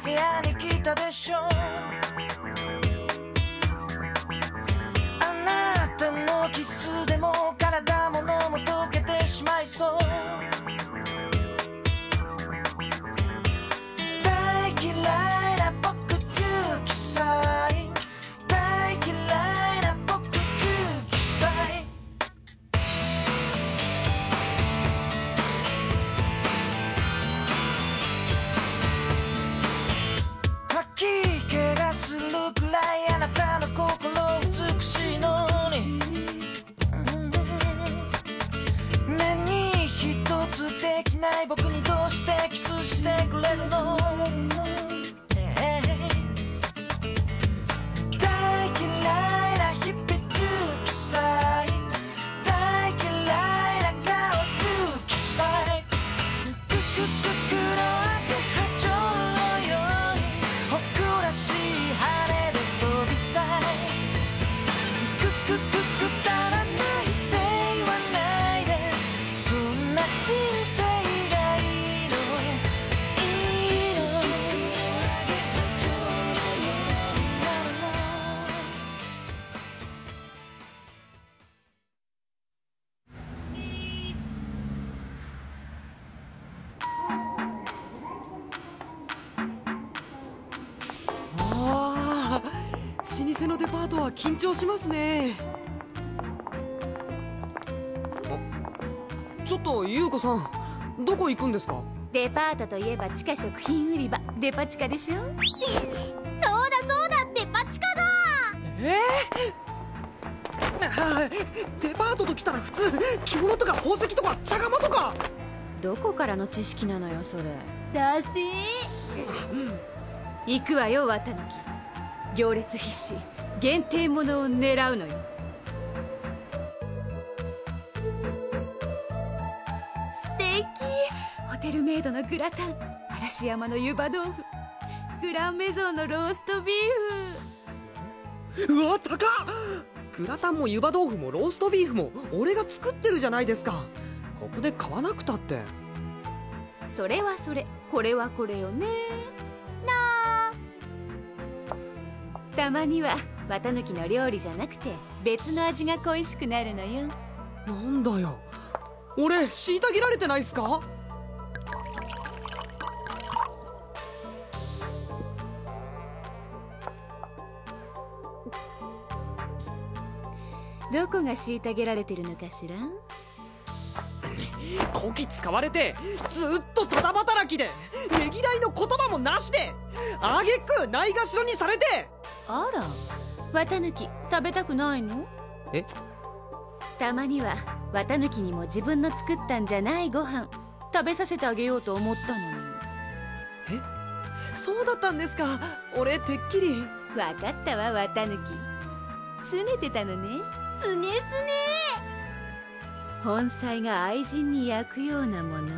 部屋に来たでしょ。あなたのキスでも体ものも溶けてしまいそう。大嫌いな僕19歳、大嫌いな僕19歳。吐き気がするくらいあなたの心美しいのに、目に一つできない僕にどうしてキスしてくれるの。大嫌いな日々19歳、大嫌いな顔19歳。くくくくの赤波長のように誇らしい羽で飛びたい。くくくくだらないって言わないで、そんな人生がいいの、いいの。 ああ、老舗のデパートは緊張しますね。ちょっと優子さん、どこ行くんですか？ デパートといえば地下食品売り場デパ地下でしょ。そうだデパ地下だ。 デパートと来たら普通着物とか宝石とか茶釜とか。 どこからの知識なのよそれ。だせ行くわよ綿貫。行列必至、限定ものを狙うのよ。素敵。ホテルメイドのグラタン、嵐山の湯葉豆腐、グランメゾンのローストビーフ。 うわ、高っ。グラタンも湯葉豆腐もローストビーフも俺が作ってるじゃないですか。ここで買わなくたって。 それはそれ、これはこれよね。たまには綿貫の料理じゃなくて別の味が恋しくなるのよ。 なんだよ、俺虐げられてないっすか？ どこが虐げられてるのかしら。 こき使われてずっとただ働きでねぎらいの言葉もなしで、あげくないがしろにされて。 あら、綿貫食べたくないの？ え？ たまには綿貫にも自分の作ったんじゃないご飯食べさせてあげようと思ったのに。 え？そうだったんですか。俺てっきり。 わかったわ綿貫、拗ねてたのね。すねすね。本妻が愛人に焼くようなもの。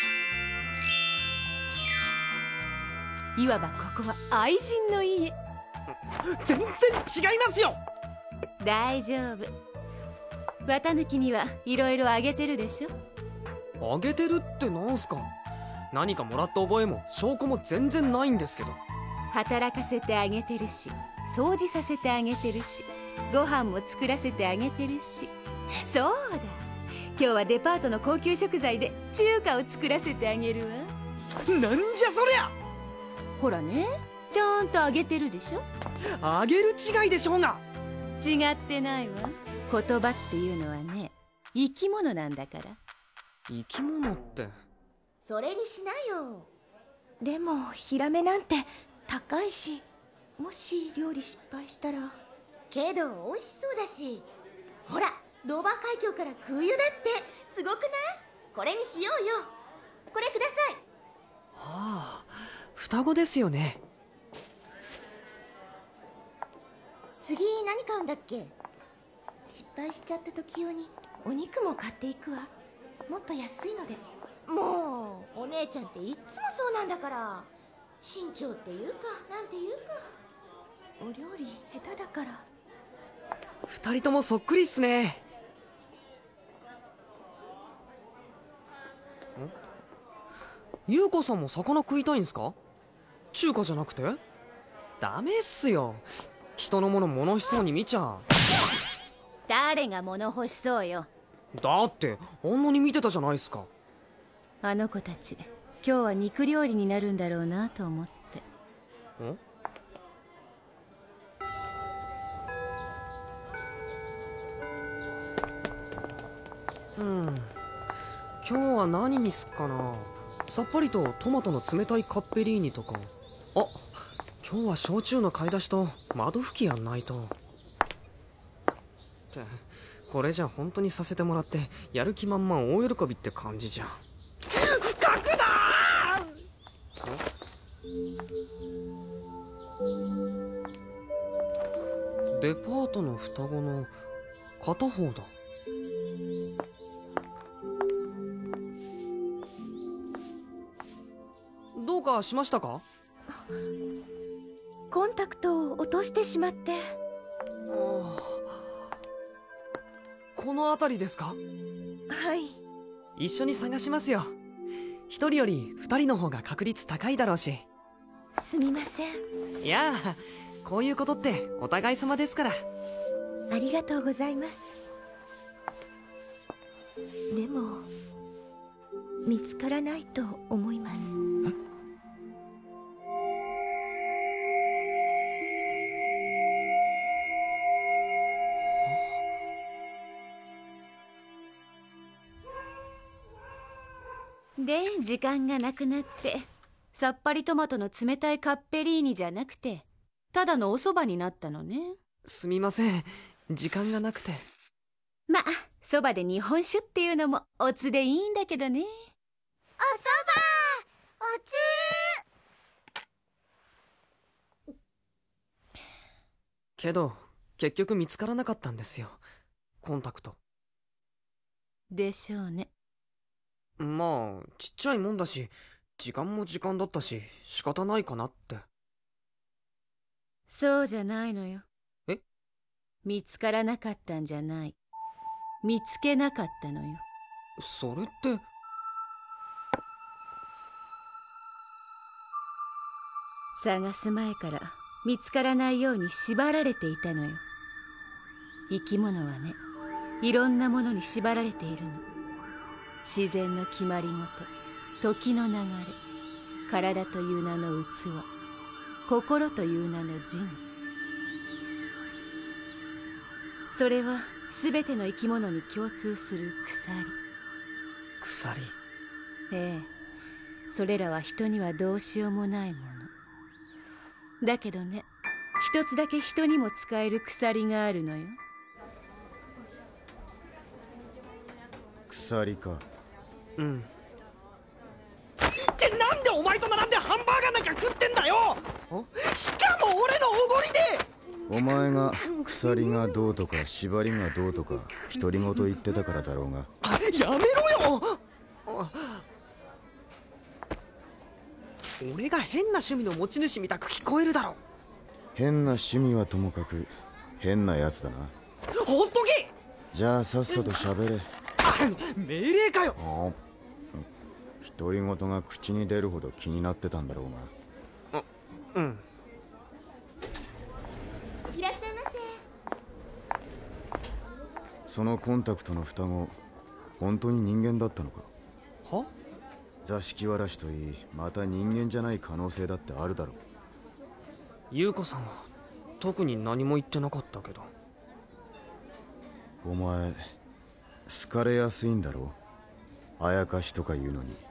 いわばここは愛人の家。 全然違いますよ。 大丈夫。綿貫にはいろいろあげてるでしょ。 あげてるってなんすか？何かもらった覚えも証拠も全然ないんですけど。 働かせてあげてるし、掃除させてあげてるし、ご飯も作らせてあげてるし。そうだ、今日はデパートの高級食材で中華を作らせてあげるわ。 なんじゃそりゃ。 ほらね、ちゃんとあげてるでしょ。 あげる違いでしょうが。 違ってないわ。言葉っていうのはね、生き物なんだから。 生き物って。 それにしなよ。 でもヒラメなんて高いし、もし料理失敗したら。 けど美味しそうだし。ほら、ドーバー海峡から空輸だってすごくない？これにしようよ。これください。 はあ、双子ですよね。 次何買うんだっけ？失敗しちゃった時用にお肉も買っていくわ。もっと安いので。 もうお姉ちゃんっていっつもそうなんだから。身長っていうかなんていうか。 お料理下手だから。 二人ともそっくりっすね。優子さんも魚食いたいんすか？ 中華じゃなくて？ダメっすよ。人のもの物欲しそうに見ちゃ。 誰が物欲しそうよ。 だってあんなに見てたじゃないっすか。 あの子たち今日は肉料理になるんだろうなと思って。 ん？今日は何にすっかな。さっぱりとトマトの冷たいカッペリーニとか。あ、今日は焼酎の買い出しと窓拭きやんないと。ってこれじゃ本当にさせてもらってやる気満々大喜びって感じじゃん。深くなー。デパートの双子の片方だ。どうかしましたか？ コンタクトを落としてしまって。 この辺りですか？ はい。 一緒に探しますよ。一人より二人の方が確率高いだろうし。 すみません。 いやあ、こういうことってお互い様ですから。 ありがとうございます。でも見つからないと思います。 で時間がなくなって、さっぱりトマトの冷たいカッペリーニじゃなくてただのお蕎麦になったのね。 すみません、時間がなくて。 まあ蕎麦で日本酒っていうのもおつでいいんだけどね。 お蕎麦、おつ。 けど結局見つからなかったんですよ、コンタクト。 でしょうね。 まあちっちゃいもんだし、時間も時間だったし仕方ないかなって。 そうじゃないのよ。 え？ 見つからなかったんじゃない、見つけなかったのよ。 それって。 探す前から見つからないように縛られていたのよ。生き物はね、いろんなものに縛られているの。自然の決まり事、時の流れ、体という名の器、心という名の人。それは全ての生き物に共通する鎖。ええ、それらは人にはどうしようもないものだけどね、一つだけ人にも使える鎖があるのよ。 鎖か。 うん。ってなんでお前と並んでハンバーガーなんか食ってんだよ。しかも俺のおごりで。 お前が鎖がどうとか縛りがどうとか独り言言ってたからだろうが。 やめろよ。俺が変な趣味の持ち主みたく聞こえるだろ。 変な趣味はともかく変なやつだな。 ほっとけ。 じゃあさっさと喋れ。 命令かよ。 独り言が口に出るほど気になってたんだろうが。 うん。 いらっしゃいませ。 そのコンタクトの双子、本当に人間だったのか？ は？ 座敷わらしといい、また人間じゃない可能性だってあるだろう。 優子さんは特に何も言ってなかったけど。 お前好かれやすいんだろう、あやかしとか言うのに。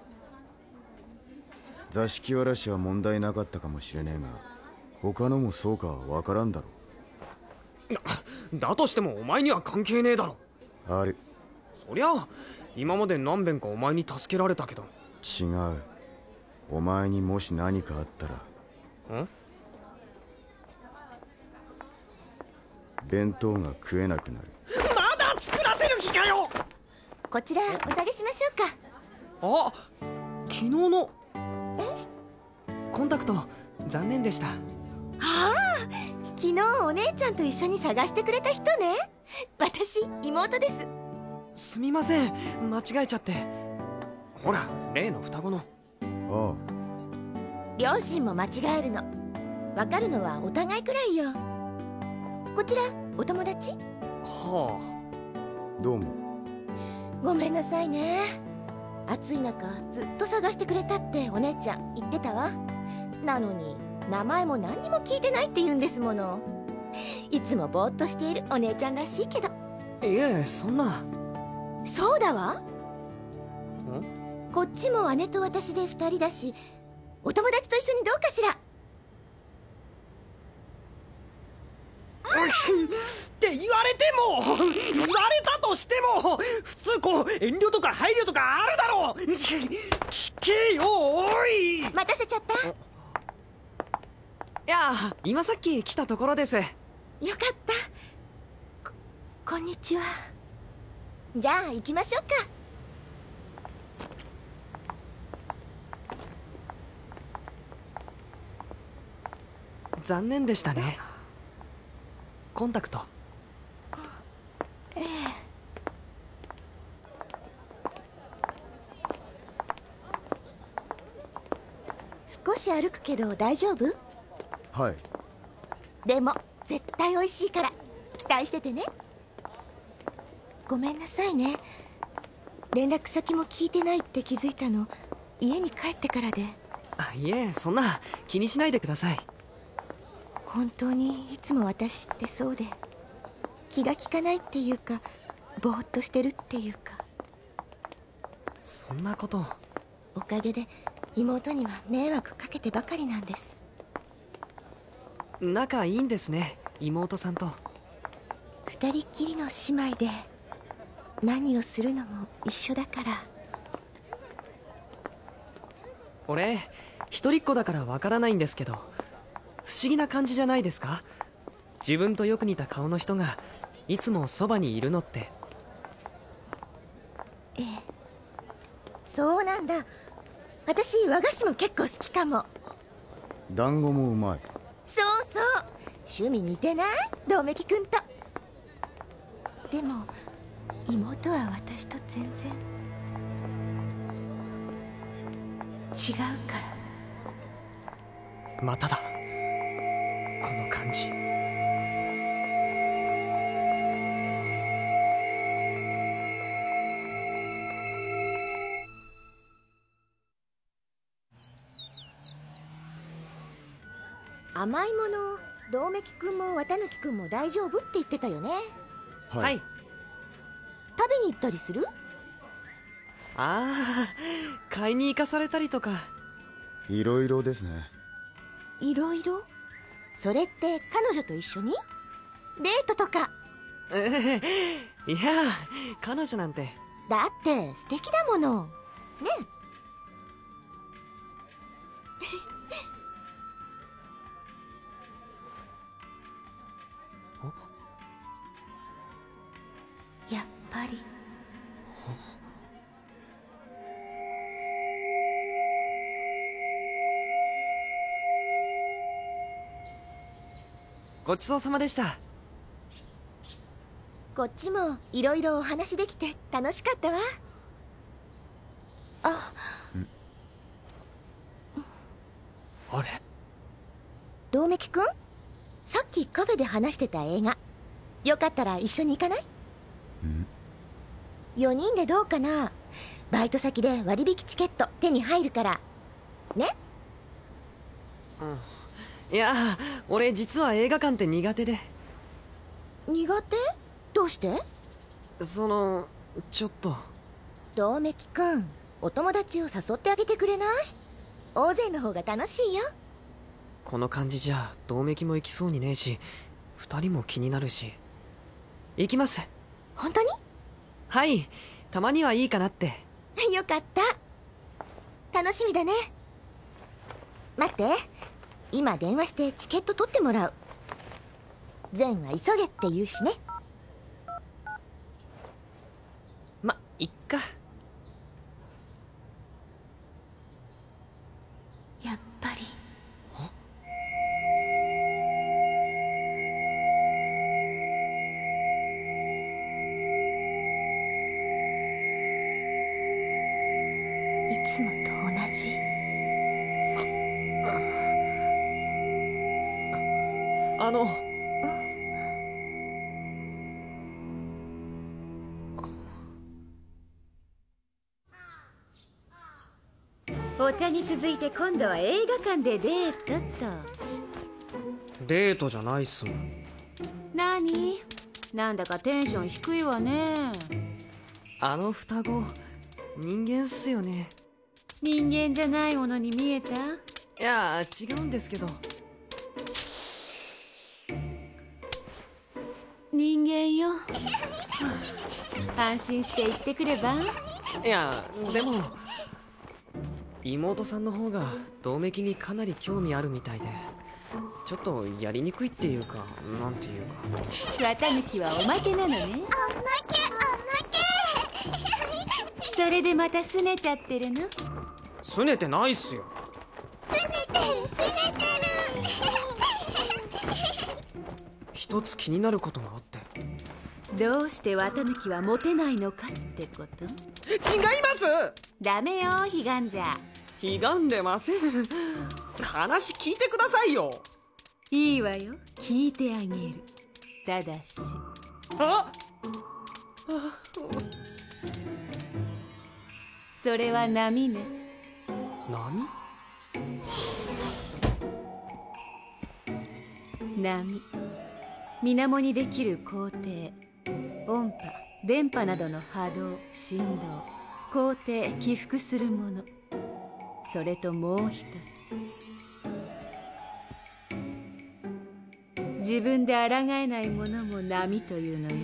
座敷わらしは問題なかったかもしれねえが、他のもそうかは分からんだろう。だとしてもお前には関係ねえだろ。 ある。 そりゃ今まで何遍かお前に助けられたけど。 違う。お前にもし何かあったら。弁当が食えなくなる。 まだ作らせる気かよ。 こちらお下げしましょうか。 あ、昨日のコンタクト残念でした。 ああ、昨日お姉ちゃんと一緒に探してくれた人ね。私妹です。 すみません、間違えちゃって。ほら例の双子の。 ああ、 両親も間違えるの。わかるのはお互いくらいよ。こちらお友達？ はどうも。 ごめんなさいね。暑い中ずっと探してくれたってお姉ちゃん言ってたわ。なのに名前も何にも聞いてないって言うんですもの。いつもぼーっとしているお姉ちゃんらしいけど。 あ。いえ、そんな。 そうだわ。こっちも姉と私で2人だし、お友達と一緒にどうかしら。 って言われても、言われたとしても、普通こう遠慮とか配慮とかあるだろう。聞けよ、おい。 待たせちゃった。 いや、今さっき来たところです。 よかった。こんにちは。じゃあ行きましょうか。 残念でしたね。コンタクト。 ええ。少し歩くけど大丈夫？ はい。 でも絶対美味しいから期待しててね。ごめんなさいね。連絡先も聞いてないって気づいたの家に帰ってからで。 あ、いえ、そんな気にしないでください。 本当にいつも私ってそうで、気が利かないっていうかぼーっとしてるっていうか。 そんなこと。 おかげで妹には迷惑かけてばかりなんです。 仲いいんですね、妹さんと。 二人っきりの姉妹で何をするのも一緒だから。 俺一人っ子だからわからないんですけど、不思議な感じじゃないですか？自分とよく似た顔の人がいつもそばにいるのって。 ええ、そうなんだ。私和菓子も結構好きかも。 団子もうまい。 そうそう、趣味似てない？百目鬼くんと。でも妹は私と全然違うから。 まただ、この感じ。 甘いもの百目鬼くんも綿貫くんも大丈夫って言ってたよね。 はい。 はい。 食べに行ったりする？ ああ、買いに行かされたりとか。 いろいろですね。 いろいろ？それって彼女と一緒に？デートとか？ いや、彼女なんて。 だって素敵だもの。ね。やっぱり。 ごちそうさまでした。 こっちもいろいろお話できて楽しかったわ。あ、 あれ？ 百目鬼くん、さっきカフェで話してた映画、よかったら一緒に行かない？4人でどうかな。バイト先で割引チケット手に入るからね。 いや、俺実は映画館って苦手で。 苦手？どうして？ ちょっと。 百目鬼くん、お友達を誘ってあげてくれない？大勢の方が楽しいよ。 この感じじゃ百目鬼も行きそうにねえし、二人も気になるし。行きます。 本当に？ はい、たまにはいいかなって。 よかった。楽しみだね。待って、今電話してチケット取ってもらう。善は急げって言うしね。 いっか。 やっぱり。いつもと同じ。 あのお茶に続いて今度は映画館でデートと。 デートじゃないっすもん。 何？なんだかテンション低いわね。 あの双子人間っすよね。 人間じゃないものに見えた？ いや違うんですけど。 人間よ。安心して言ってくれば？ いやでも妹さんの方が百目鬼にかなり興味あるみたいで、ちょっとやりにくいっていうか、なんていうか。 綿抜きはおまけなのね。おまけ。それでまた拗ねちゃってるの？ 拗ねてないっすよ。 拗ねてる一つ気になることがあって。 どうして綿抜きはモテないのかってこと？ 違います。 ダメよ、ひがんじゃ。 ひがんでません。話聞いてくださいよ。 いいわよ、聞いてあげる。ただしそれは波ね。 波？ 波、水面にできる光程、音波、電波などの波動、振動、高低起伏するもの。それともう一つ、自分で抗えないものも波というのよ。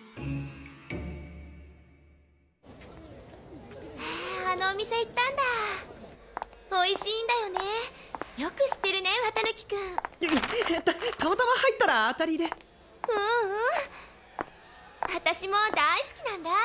あのお店行ったんだ。美味しいんだよね。よく知ってるね、綿貫くん。 たまたま入ったら当たりで。 私も大好きなんだ。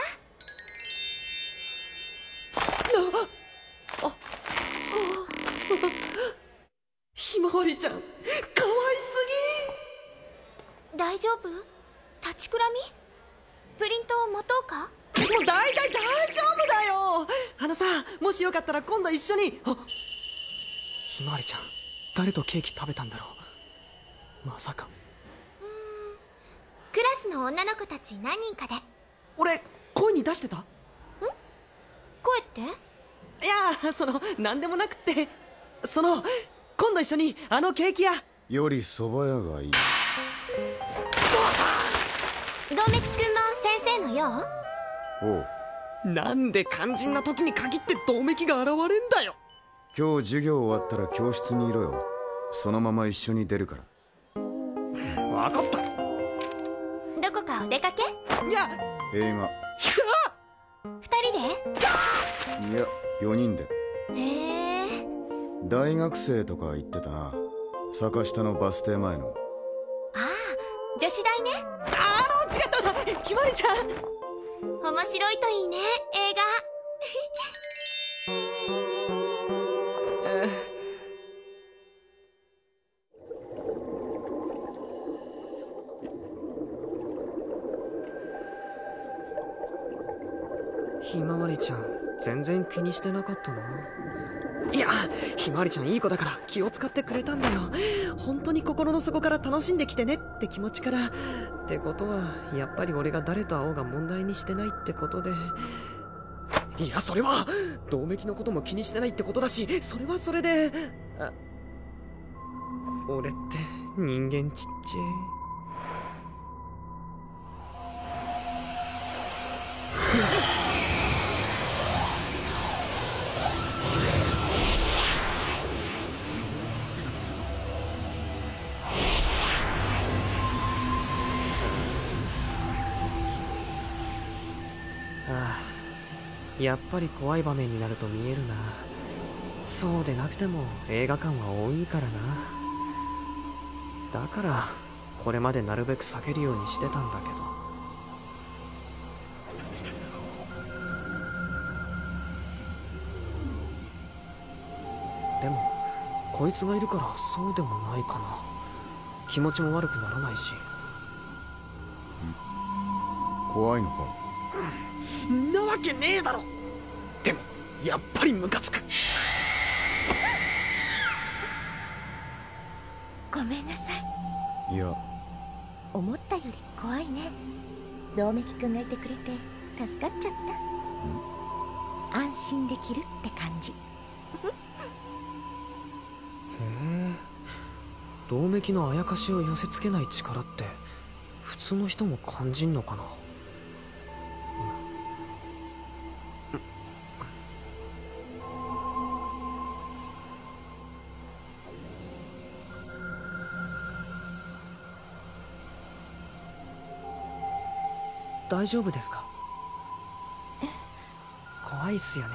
ひまわりちゃん、かわいす大丈夫？立ちくらみ？プリント持とうか？ もう大丈夫だよ。さ、もしよかったら今度一緒に。ひまわりちゃん、誰とケーキ食べたんだろう。まさか。 クラスの女の子たち何人かで。 俺声に出してた？ 声って？ いやなんでもなくって、今度一緒にあのケーキ屋より蕎麦屋がいい。 百目鬼くんも先生のよう？ おう。 なんで肝心な時に限って百目鬼が現れんだよ。 今日授業終わったら教室にいろよ。そのまま一緒に出るから。 分かった。 どこかお出かけ？ いや、 映画。 2人で？ いや、4人で。 へえ。 大学生とか言ってたな。坂下のバス停前の。 ああ、女子大ね。 違った。ひまわりちゃん、 面白いといいね、映画。 ひまわりちゃん全然気にしてなかったな。いや、ひまわりちゃんいい子だから気を使ってくれたんだよ。本当に心の底から楽しんできてねって気持ちから。ってことはやっぱり俺が誰と会おうが問題にしてないってことで。いや、それは百目鬼のことも気にしてないってことだし、それはそれで。俺って人間ちっちゃい。やっぱり怖い場面になると見えるな。そうでなくても映画館は多いからな。だからこれまでなるべく避けるようにしてたんだけど。でもこいつがいるからそうでもないかな。気持ちも悪くならないし。 怖いのか？ んなわけねえだろ。でもやっぱりムカつく。 いや、 思ったより怖いね。百目鬼くんがいてくれて助かっちゃった。安心できるって感じ。 へえ、百目鬼のあやかしを寄せつけない力って普通の人も感じんのかな。大丈夫ですか？怖いっすよね。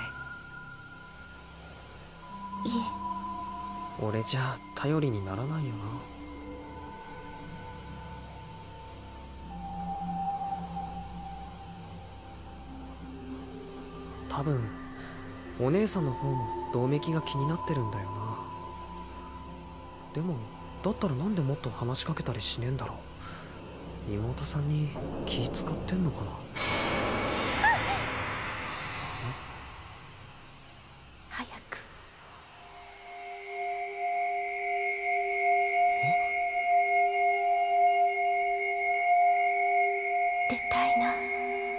いえ。 俺じゃ頼りにならないよな。多分お姉さんの方も百目鬼が気になってるんだよな。でもだったらなんでもっと話しかけたりしねえんだろう。妹さんに気使ってんのかな。 早く。出たいな。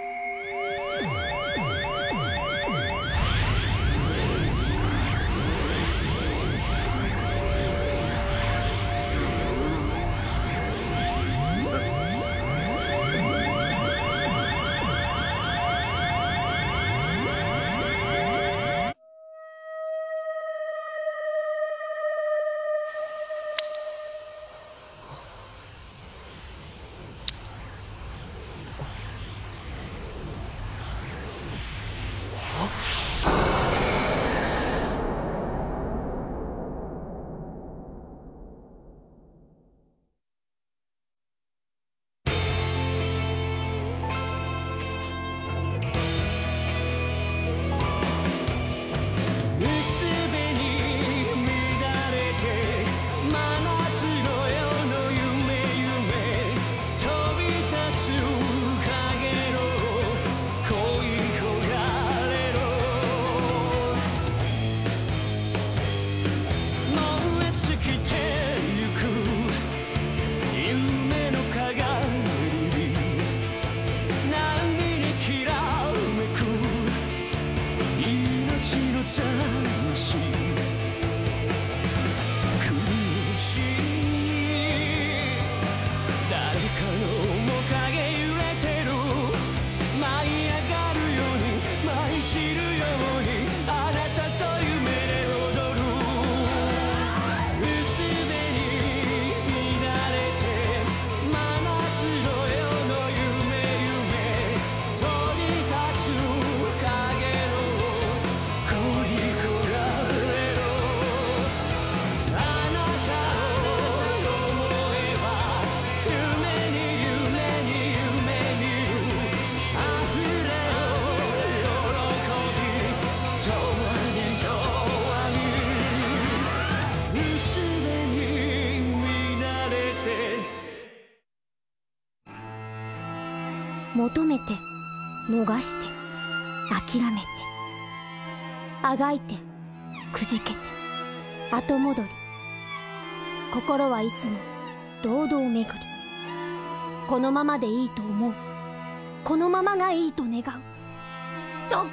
求めて逃して諦めてあがいてくじけて後戻り、心はいつも堂々巡り。このままでいいと思う、このままがいいと願う。どっこい、そう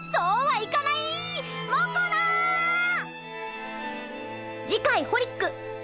はいかないモコナー。次回ホリック